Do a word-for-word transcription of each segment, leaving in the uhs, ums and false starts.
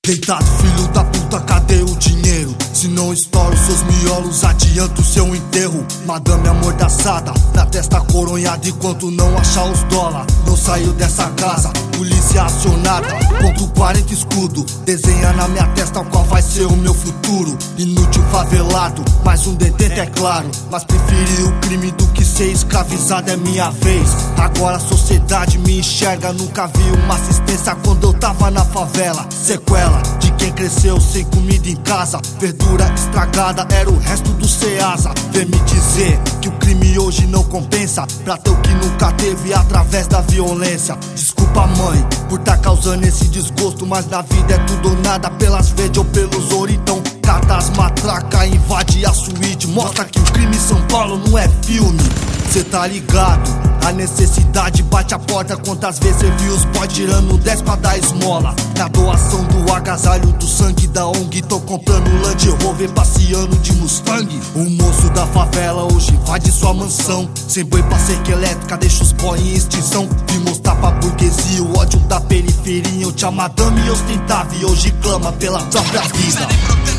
Deitado, filho da puta, cadê o dinheiro? Se não estouro seus miolos, adianta o seu enterro. Madame amordaçada, na testa coronhada, enquanto não achar os dólar. Não saiu dessa casa, polícia acionada, ponto quarenta escudo, desenha na minha testa qual vai ser o meu futuro. Inútil favelado, mais um detento é claro, mas preferi o crime do que ser escravizado, é minha vez. Agora a sociedade me enxerga, nunca vi uma assistência quando eu tava na favela. Sequela de quem cresceu sem comida em casa, verdura estragada era o resto do Ceasa. Vem me dizer que o crime hoje não compensa, pra ter o que nunca teve através da violência. Desculpa mãe por tá causando esse desgosto, mas na vida é tudo ou nada, pelas verdes ou pelos ouro. Então cata as matraca, invade a suíte, mostra que o crime em São Paulo não é filme. Cê tá ligado, a necessidade bate a porta. Quantas vezes cê viu os boys tirando dez pra dar esmola? Na doação do agasalho, do sangue da O N G, tô comprando Land Rover, passeando de Mustang. O moço da favela hoje invade sua mansão, sem boi pra cerca elétrica, deixa os boy em extinção. Vim mostrar pra burguesia o ódio da periferia. Eu tinha madame ostentável e hoje clama pela própria vida.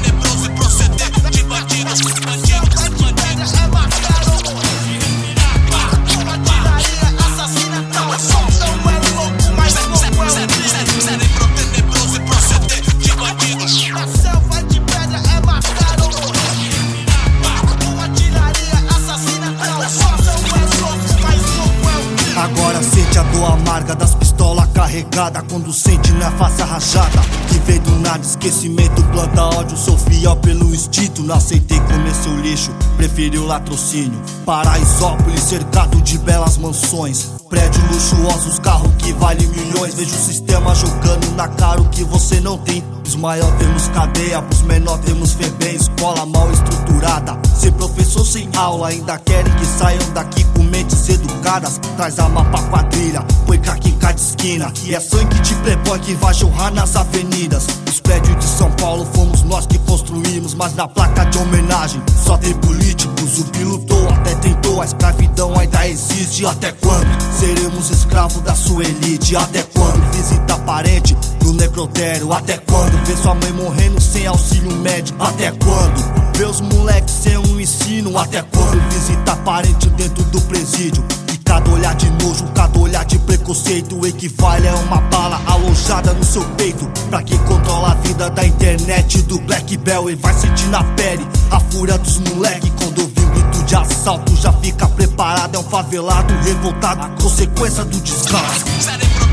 Agora sente a dor amarga das pistolas carregadas, quando sente na face rajada, que veio do nada esquecimento, planta ódio. Sou fiel pelo instinto, não aceitei comer seu lixo, preferi o latrocínio. Paraisópolis cercado de belas mansões, prédios luxuosos, carro que vale milhões. Vejo o sistema jogando na cara o que você não tem. Os maior temos cadeia, pros menor temos FEBEM, escola mal estruturada. Ser professor sem aula, ainda querem que saiam daqui com mentes educadas. Traz a mapa quadrilha, põe caqui em cada esquina, que é sangue de playboy que vai jorrar nas avenidas. Os prédios de São Paulo fomos nós que construímos, mas na placa de homenagem só tem políticos. O Bi lutou, até tentou, a escravidão ainda existe. Até quando seremos escravos da sua elite? Até quando visita parente no necrotério? Até quando ver sua mãe morrendo sem auxílio médico? Até quando ver os moleques sem um ensino? Até quando visita parente dentro do presídio? E cada olhar de nojo, cada olhar de preconceito equivale a uma bala alojada no seu peito. Pra quem controla a vida da internet, do Black Bell, e vai sentir na pele a fúria dos moleque. Quando ouvir um grito de assalto já fica preparado, é um favelado revoltado, consequência do descaso.